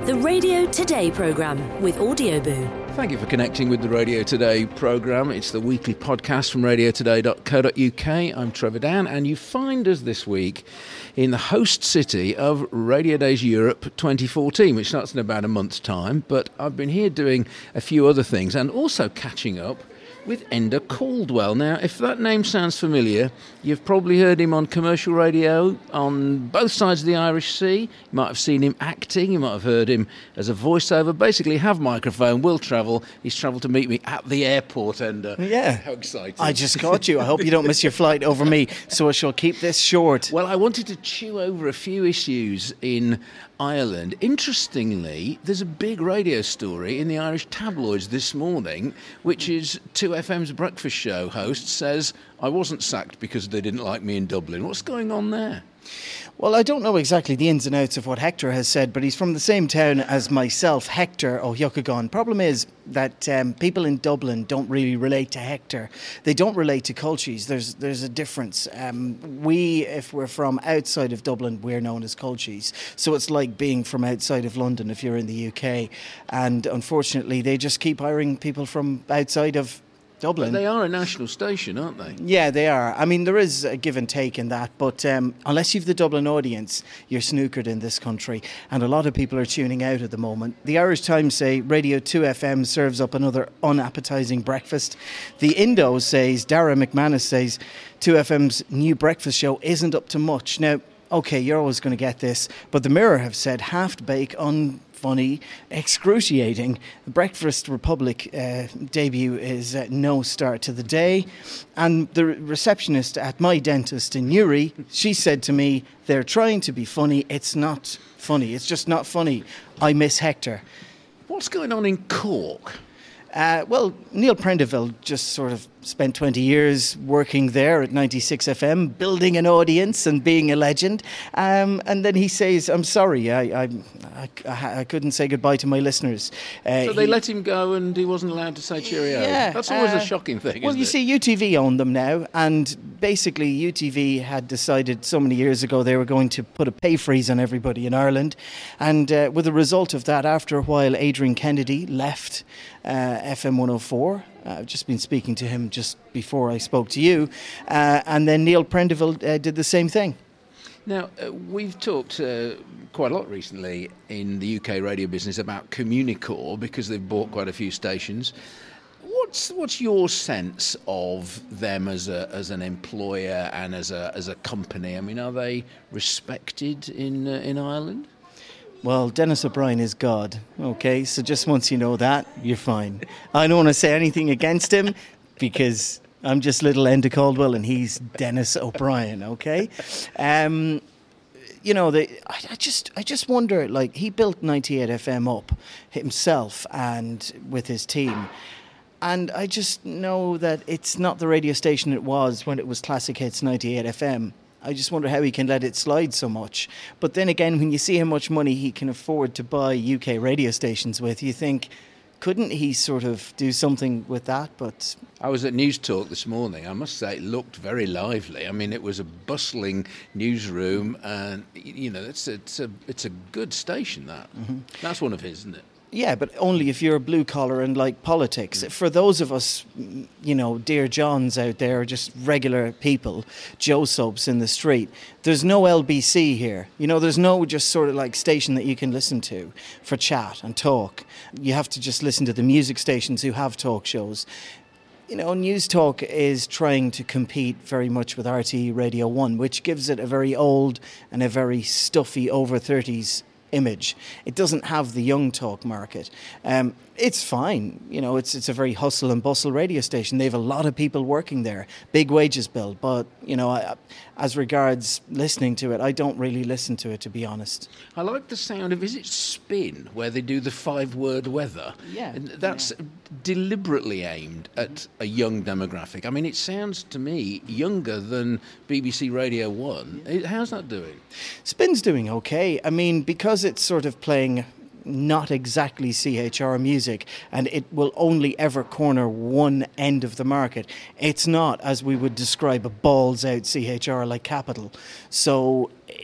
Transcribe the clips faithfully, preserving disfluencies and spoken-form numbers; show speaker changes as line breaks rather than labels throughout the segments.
The Radio Today programme with Audioboo.
Thank you for connecting with the Radio Today programme. It's the weekly podcast from radio today dot co dot uk. I'm Trevor Dan, and you find us this week in the host city of Radio Days Europe twenty fourteen, which starts in about a month's time. But I've been here doing a few other things and also catching up with Enda Caldwell. Now, if that name sounds familiar, you've probably heard him on commercial radio on both sides of the Irish Sea. You might have seen him acting, you might have heard him as a voiceover. Basically, have microphone, will travel. He's travelled to meet me at the airport, Enda.
Yeah.
How exciting.
I just caught you. I hope you don't miss your flight over me, so I shall keep this short.
Well, I wanted to chew over a few issues in Ireland. Interestingly, there's a big radio story in the Irish tabloids this morning, which is two F M's breakfast show host says, I wasn't sacked because they didn't like me in Dublin. What's going on there?
Well, I don't know exactly the ins and outs of what Hector has said, but he's from the same town as myself, Hector O'Huckagon. Problem is that um, people in Dublin don't really relate to Hector. They don't relate to Culchies. There's there's a difference. Um, we, if we're from outside of Dublin, we're known as Culchies. So it's like being from outside of London if you're in the U K. And unfortunately, they just keep hiring people from outside of Dublin.
But they are a national station, aren't they?
Yeah, they are. I mean, there is a give and take in that, but um, unless you've the Dublin audience, you're snookered in this country, and a lot of people are tuning out at the moment. The Irish Times say Radio two F M serves up another unappetising breakfast. The Indo says, Dara McManus says, two F M's new breakfast show isn't up to much. Now, OK, you're always going to get this, but the Mirror have said half-baked, unfunny, excruciating. The Breakfast Republic uh, debut is uh, no start to the day. And the receptionist at my dentist in Newry, she said to me, they're trying to be funny. It's not funny. It's just not funny. I miss Hector.
What's going on in Cork?
Uh, well, Neil Prendeville just sort of spent twenty years working there at ninety-six F M, building an audience and being a legend. Um, and then he says, I'm sorry, I, I, I, I couldn't say goodbye to my listeners. Uh,
so they
he,
let him go and he wasn't allowed to say cheerio.
Yeah,
That's always
uh,
a shocking thing,
Well,
isn't
you
it?
see, U T V own them now. And basically, U T V had decided so many years ago they were going to put a pay freeze on everybody in Ireland. And uh, with the result of that, after a while, Adrian Kennedy left uh, F M one oh four. Uh, I've just been speaking to him just before I spoke to you. Uh, and then Neil Prendeville uh, did the same thing.
Now, uh, we've talked uh, quite a lot recently in the U K radio business about Communicore because they've bought quite a few stations. What's what's your sense of them as a as an employer and as a as a company? I mean, are they respected in uh, in Ireland?
Well, Dennis O'Brien is God, okay? So just once you know that, you're fine. I don't want to say anything against him because I'm just little Enda Caldwell and he's Dennis O'Brien, okay? Um, you know, the, I, I just I just wonder, like, he built ninety-eight F M up himself and with his team. And I just know that it's not the radio station it was when it was Classic Hits ninety-eight F M. I just wonder how he can let it slide so much. But then again, when you see how much money he can afford to buy U K radio stations with, you think, couldn't he sort of do something with that? But
I was at News Talk this morning. I must say it looked very lively. I mean, it was a bustling newsroom, and you know, it's a, it's a it's a good station. That mm-hmm. That's one of his, isn't it?
Yeah, but only if you're blue collar and like politics. For those of us, you know, dear Johns out there, just regular people, Joe Soaps in the street, there's no L B C here. You know, there's no just sort of like station that you can listen to for chat and talk. You have to just listen to the music stations who have talk shows. You know, News Talk is trying to compete very much with R T E Radio one, which gives it a very old and a very stuffy over thirties image. It doesn't have the young talk market. Um, it's fine. You know, it's it's a very hustle and bustle radio station. They have a lot of people working there, big wages bill. But, you know, I, as regards listening to it, I don't really listen to it, to be honest.
I like the sound of, is it Spin, where they do the five-word weather?
Yeah.
And that's
yeah.
deliberately aimed at a young demographic. I mean, it sounds to me younger than B B C Radio one. How's that doing?
Spin's doing okay. I mean, because it's sort of playing not exactly C H R music, and it will only ever corner one end of the market. It's not, as we would describe, a balls out C H R like Capital. So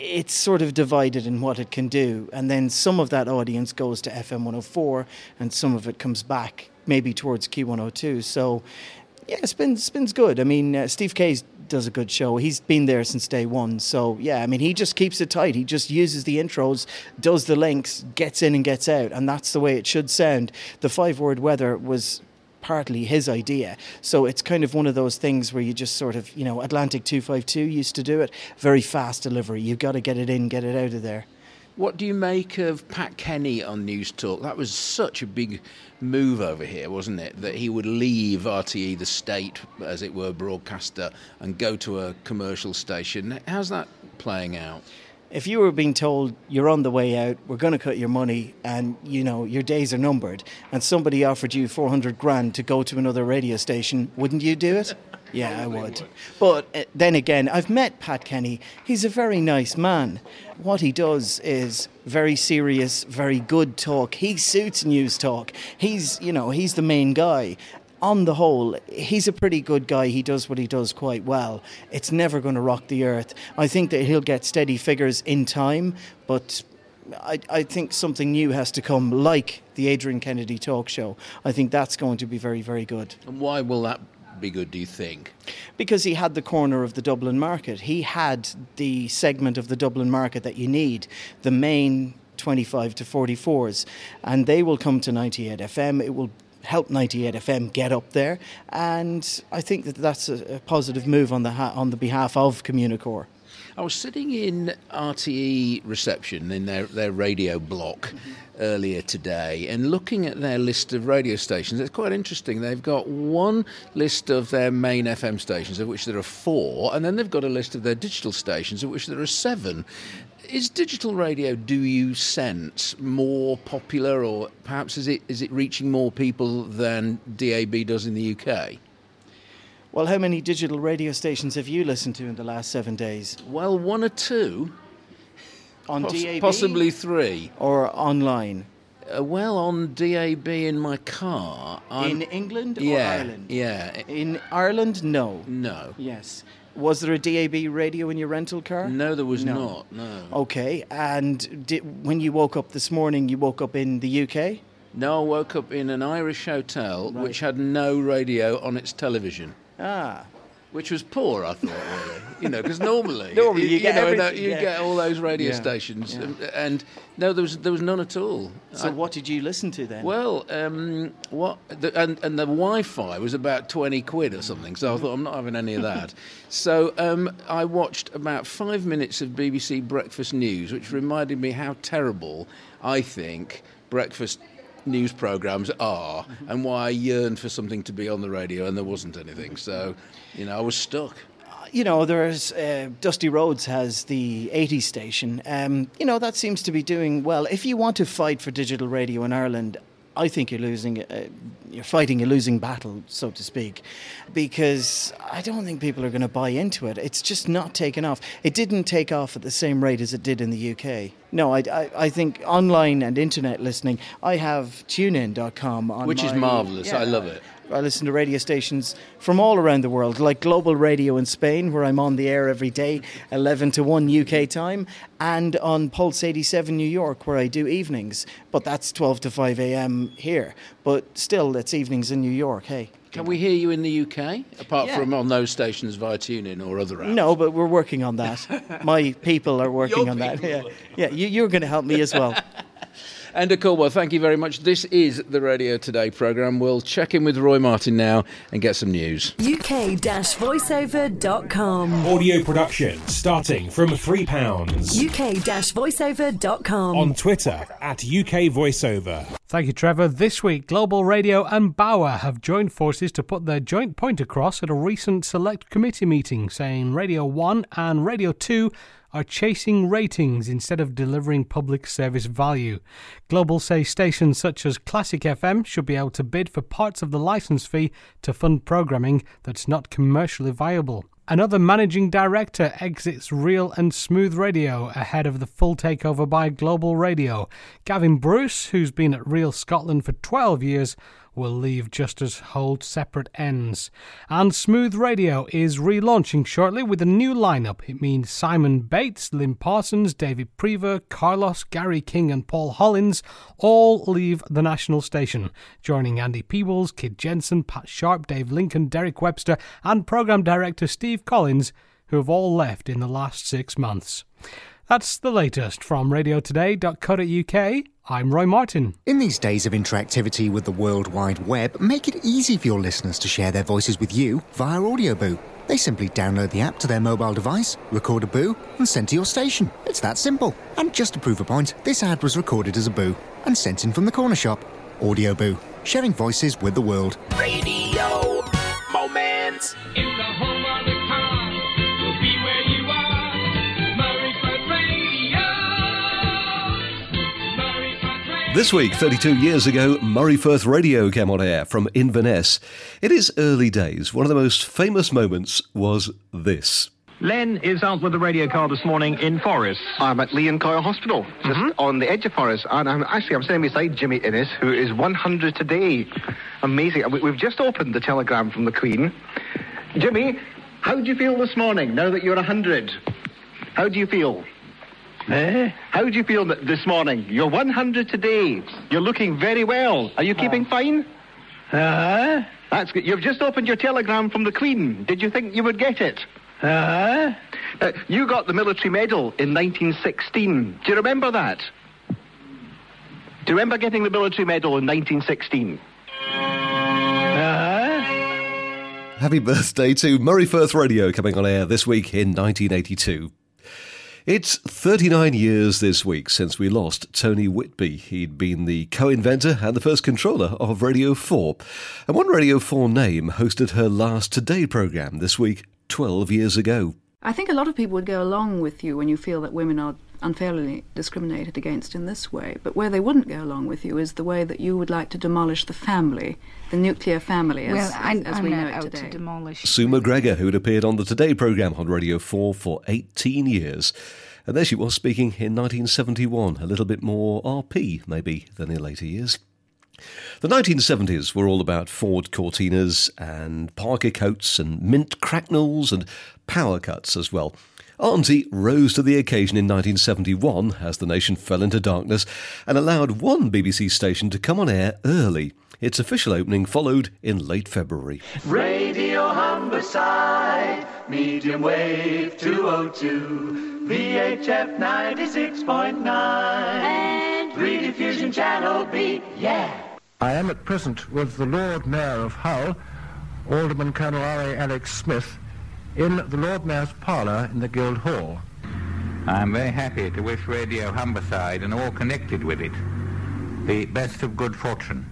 it's sort of divided in what it can do. And then some of that audience goes to F M one oh four and some of it comes back maybe towards Q one oh two. So, yeah, Spins, Spins good. I mean, uh, Steve Kays does a good show. He's been there since day one. So, yeah, I mean, he just keeps it tight. He just uses the intros, does the links, gets in and gets out. And that's the way it should sound. The five-word weather was partly his idea. So it's kind of one of those things where you just sort of, you know, Atlantic two fifty-two used to do it. Very fast delivery. You've got to get it in, get it out of there.
What do you make of Pat Kenny on News Talk? That was such a big move over here, wasn't it? That he would leave R T E, the state, as it were, broadcaster, and go to a commercial station. How's that playing out?
If you were being told you're on the way out, we're going to cut your money and, you know, your days are numbered, and somebody offered you four hundred grand to go to another radio station, wouldn't you do it? Yeah, I would. But uh, then again, I've met Pat Kenny. He's a very nice man. What he does is very serious, very good talk. He suits News Talk. He's, you know, he's the main guy. On the whole, he's a pretty good guy. He does what he does quite well. It's never going to rock the earth. I think that he'll get steady figures in time, but I, I think something new has to come, like the Adrian Kennedy talk show. I think that's going to be very, very good.
And why will that be good, do you think?
Because he had the corner of the Dublin market. He had the segment of the Dublin market that you need, the main twenty-five to forty-fours, and they will come to ninety-eight F M. It will help ninety-eight F M get up there, and I think that that's a, a positive move on the ha- on the behalf of Communicore.
I was sitting in R T E reception in their, their radio block mm-hmm. earlier today and looking at their list of radio stations. It's quite interesting. They've got one list of their main F M stations, of which there are four, and then they've got a list of their digital stations, of which there are seven. Is digital radio, do you sense, more popular, or perhaps is it is it reaching more people than D A B does in the U K?
Well, how many digital radio stations have you listened to in the last seven days?
Well, one or two.
On
Poss-
D A B?
Possibly three.
Or online?
Uh, well, on D A B in my car. I'm,
in England or
yeah,
Ireland?
Yeah.
In Ireland, no.
No.
Yes. Was there a D A B radio in your rental car?
No, there was
no.
not, no.
Okay, and did, when you woke up this morning, you woke up in the U K?
No, I woke up in an Irish hotel
right.
which had no radio on its television.
Ah.
Which was poor, I thought, really. You know, because normally,
normally you,
you,
get,
know,
everything,
you
yeah.
get all those radio
yeah.
stations,
yeah.
And, and no, there was there was none at all.
So
I,
what did you listen to then?
Well, um, what the, and and the Wi-Fi was about twenty quid or something. So I thought I'm not having any of that. So um, I watched about five minutes of B B C Breakfast News, which reminded me how terrible I think breakfast news programmes are, and why I yearned for something to be on the radio, and there wasn't anything. So, you know, I was stuck.
You know, there's uh, Dusty Rhodes has the eighties station. Um, you know, that seems to be doing well. If you want to fight for digital radio in Ireland, I think you're losing. Uh, you're fighting a losing battle, so to speak, because I don't think people are going to buy into it. It's just not taken off. It didn't take off at the same rate as it did in the U K. No, I, I, I think online and internet listening. I have tune in dot com on
which
my,
is marvellous.
Yeah,
I love it.
I listen to radio stations from all around the world, like Global Radio in Spain, where I'm on the air every day, eleven to one U K time, and on Pulse eighty-seven New York, where I do evenings. But that's twelve to five a.m. here. But still, it's evenings in New York, hey.
Can we hear you in the U K, apart
Yeah.
from on those stations via TuneIn or other apps?
No, but we're working on that. My people are working
Your
on that.
people.
Yeah, yeah. You, you're going to help me as well.
Enda Caldwell, thank you very much. This is the Radio Today programme. We'll check in with Roy Martin now and get some news.
U K voiceover dot com.
Audio production starting from three pounds.
U K voiceover dot com.
On Twitter at U K Voiceover.
Thank you, Trevor. This week, Global Radio and Bauer have joined forces to put their joint point across at a recent select committee meeting, saying Radio one and Radio two are chasing ratings instead of delivering public service value. Global say stations such as Classic F M should be able to bid for parts of the licence fee to fund programming that's not commercially viable. Another managing director exits Real and Smooth Radio ahead of the full takeover by Global Radio. Gavin Bruce, who's been at Real Scotland for twelve years, will leave just as hold separate ends. And Smooth Radio is relaunching shortly with a new lineup. It means Simon Bates, Lynn Parsons, David Prever, Carlos, Gary King and Paul Hollins all leave the national station, joining Andy Peebles, Kid Jensen, Pat Sharp, Dave Lincoln, Derek Webster and programme director Steve Collins, who have all left in the last six months. That's the latest from radio today dot co dot uk. I'm Roy Martin.
In these days of interactivity with the World Wide Web, make it easy for your listeners to share their voices with you via Audioboo. They simply download the app to their mobile device, record a boo, and send to your station. It's that simple. And just to prove a point, this ad was recorded as a boo and sent in from the corner shop. Audioboo, sharing voices with the world.
Radio Moments.
In the home of the car, we'll be where you are. Murrayford Radio. Murrayford Radio.
This week, thirty-two years ago, Murrayford Radio came on air from Inverness. In its early days, one of the most famous moments was this.
Len is out with the radio car this morning in Forres.
I'm at Lee and Coyle Hospital, just
mm-hmm.
on the edge of Forres, and I'm actually I'm standing beside Jimmy Innes, who is one hundred today. Amazing. We, we've just opened the telegram from the Queen. Jimmy, how do you feel this morning, now that you're one hundred? How do you feel?
Eh?
How do you feel th- this morning? You're one hundred today. You're looking very well. Are you keeping uh. fine?
Uh-huh.
That's good. You've just opened your telegram from the Queen. Did you think you would get it?
Uh-huh.
Uh, you got the military medal in nineteen sixteen. Do you remember that? Do you remember getting the military medal in nineteen sixteen?
Uh-huh.
Happy birthday to Murrayford Radio coming on air this week in nineteen eighty-two. It's thirty-nine years this week since we lost Tony Whitby. He'd been the co-inventor and the first controller of Radio four. And one Radio four name hosted her last Today programme this week, twelve years ago.
I think a lot of people would go along with you when you feel that women are unfairly discriminated against in this way. But where they wouldn't go along with you is the way that you would like to demolish the family, the nuclear family, as,
well, I,
as, as
I'm
we
not
know it
out
today.
To demolish.
Sue McGregor, who'd appeared on the Today programme on Radio four for eighteen years. And there she was speaking in nineteen seventy-one, a little bit more R P, maybe, than in later years. The nineteen seventies were all about Ford Cortinas and Parker coats and mint cracknels and power cuts as well. Auntie rose to the occasion in nineteen seventy-one as the nation fell into darkness and allowed one B B C station to come on air early. Its official opening followed in late February.
Radio Humberside, medium wave two oh two, V H F ninety-six point nine, and rediffusion channel B, yeah.
I am at present with the Lord Mayor of Hull, Alderman Colonel R A Alex Smith, in the Lord Mayor's parlour in the Guild Hall.
I am very happy to wish Radio Humberside and all connected with it the best of good fortune.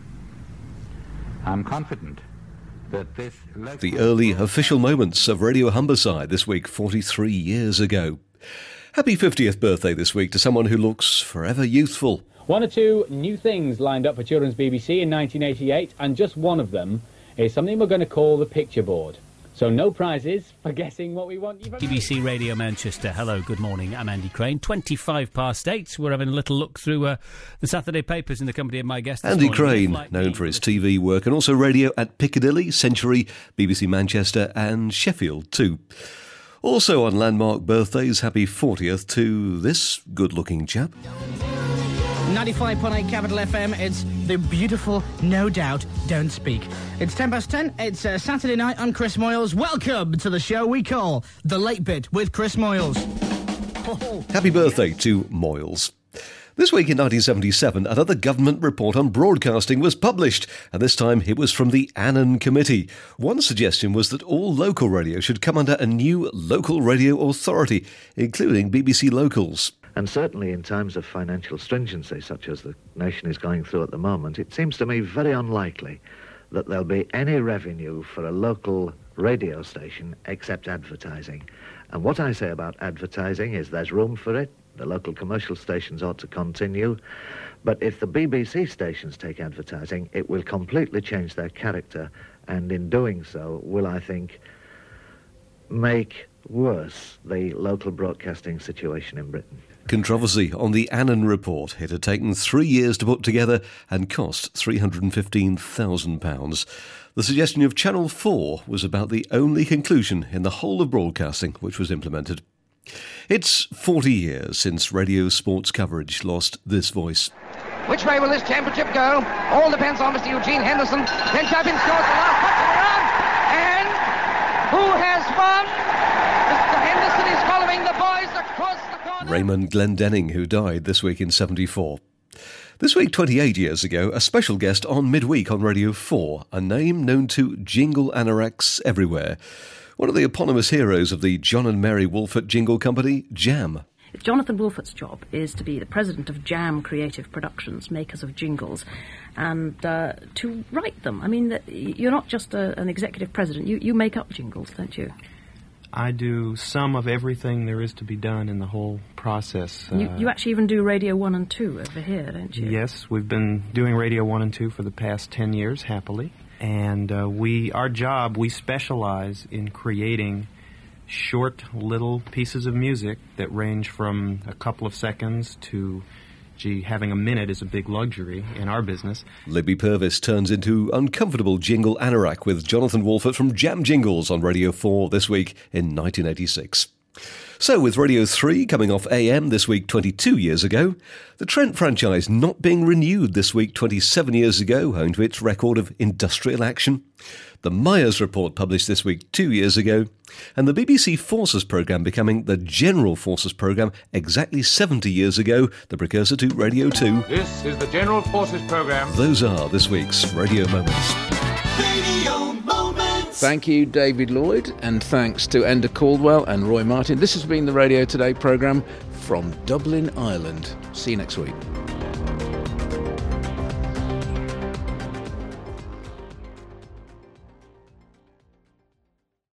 I'm confident that this...
The early official moments of Radio Humberside this week, forty-three years ago. Happy fiftieth birthday this week to someone who looks forever youthful.
One or two new things lined up for Children's B B C in nineteen eighty-eight, and just one of them is something we're going to call the picture board. So no prizes for guessing what we want.
B B C Radio Manchester. Hello, good morning. I'm Andy Crane. twenty-five past eight. We're having a little look through uh, the Saturday papers in the company of my guest this
Andy
morning.
Crane, known for his T V work and also radio at Piccadilly, Century, B B C Manchester and Sheffield too. Also on landmark birthdays, happy fortieth to this good-looking chap.
ninety-five point eight Capital F M, it's the beautiful No Doubt Don't Speak. It's ten past ten, it's uh, Saturday night, I'm Chris Moyles. Welcome to the show we call The Late Bit with Chris Moyles.
Oh. Happy birthday to Moyles. This week in nineteen seventy-seven, another government report on broadcasting was published, and this time it was from the Annan Committee. One suggestion was that all local radio should come under a new local radio authority, including B B C Locals.
And certainly in times of financial stringency, such as the nation is going through at the moment, it seems to me very unlikely that there'll be any revenue for a local radio station except advertising. And what I say about advertising is there's room for it. The local commercial stations ought to continue. But if the B B C stations take advertising, it will completely change their character, and in doing so will, I think, make worse the local broadcasting situation in Britain.
Controversy on the Annan report. It had taken three years to put together and cost three hundred fifteen thousand pounds. The suggestion of Channel four was about the only conclusion in the whole of broadcasting which was implemented. It's forty years since radio sports coverage lost this voice.
Which way will this championship go? All depends on Mister Eugene Henderson. Then Chapin scores the last touch of the run. And who has won? Mister Henderson is following the boys across the corner.
Raymond Glendenning, who died this week in seventy-four. This week, twenty-eight years ago, a special guest on Midweek on Radio four, a name known to jingle anoraks everywhere. One of the eponymous heroes of the John and Mary Wolfert Jingle Company, Jam.
Jonathan Wolfert's job is to be the president of Jam Creative Productions, makers of jingles, and uh, to write them. I mean, you're not just a, an executive president, you, you make up jingles, don't you?
I do some of everything there is to be done in the whole process.
You,
uh,
you actually even do Radio one and two over here, don't you?
Yes, we've been doing Radio one and two for the past ten years, happily. And uh, we, our job, we specialize in creating short little pieces of music that range from a couple of seconds to, gee, having a minute is a big luxury in our business.
Libby Purvis turns into uncomfortable jingle anorak with Jonathan Wolfert from Jam Jingles on Radio four this week in nineteen eighty-six. So, with Radio three coming off A M this week twenty-two years ago, the Trent franchise not being renewed this week twenty-seven years ago owing to its record of industrial action, the Myers Report published this week two years ago, and the B B C Forces programme becoming the General Forces programme exactly seventy years ago, the precursor to Radio two.
This is the General Forces programme.
Those are this week's Radio Moments.
Radio Moments.
Thank you, David Lloyd, and thanks to Enda Caldwell and Roy Martin. This has been the Radio Today programme from Dublin, Ireland. See you next week.